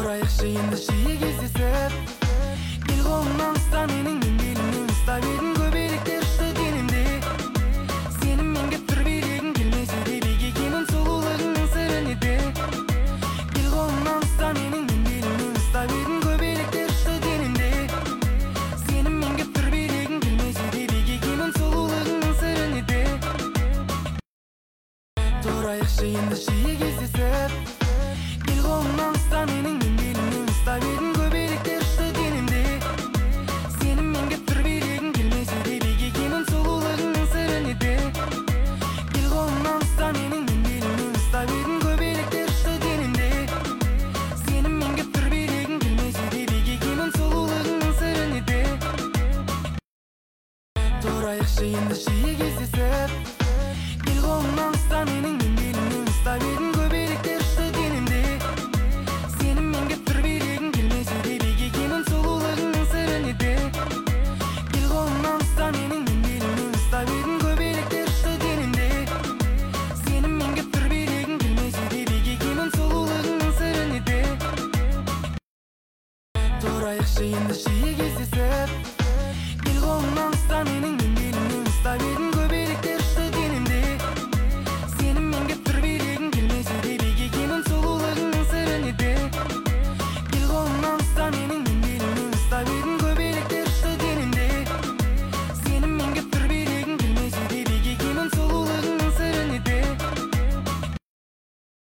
Турайықшы енді жиі кездесіп, кел қолымнан ұста менің, мен белімнен ұстап едім көбелектер ұшты денемде. Сеніммен кеп тұр билегің келмесе де бек екенін сұлулығыңның сыры неде? Кел қолымнан ұста менің, мен белімнен ұстап едім көбелектер ұшты денемде. Сеніммен кеп тұр билегің келмесе де бек екенін сұлулығыңның сыры неде? Турайықшы енді жиі кездесіп, кел қолымнан ұста менің, мен белімнен ұстап едім көбелектер ұшты денемде. Сеніммен кеп тұр билегің келмесе де бек екенін сұлулығыңның сыры неде? Кел қолымнан ұста менің, мен белімнен ұстап едім көбелектер ұшты денемде. Сеніммен кеп тұр билегің келмесе де бек екенін сұлулығыңның сыры неде? Турайықшы енді жиі кездесіп, кел қолымнан ұста менің, мен белімнен ұстап едім көбелектер ұшты денемде. Сеніммен кеп тұр билегің келмесе де бек екенін сұлулығыңның сыры неде? Кел қолымнан ұста менің, мен белімнен ұстап едім көбелектер ұшты денемде. Сеніммен кеп тұр билегің келмесе де бек екенін сұлулығыңның сыры неде? Турайықшы енді жиі кездесіп,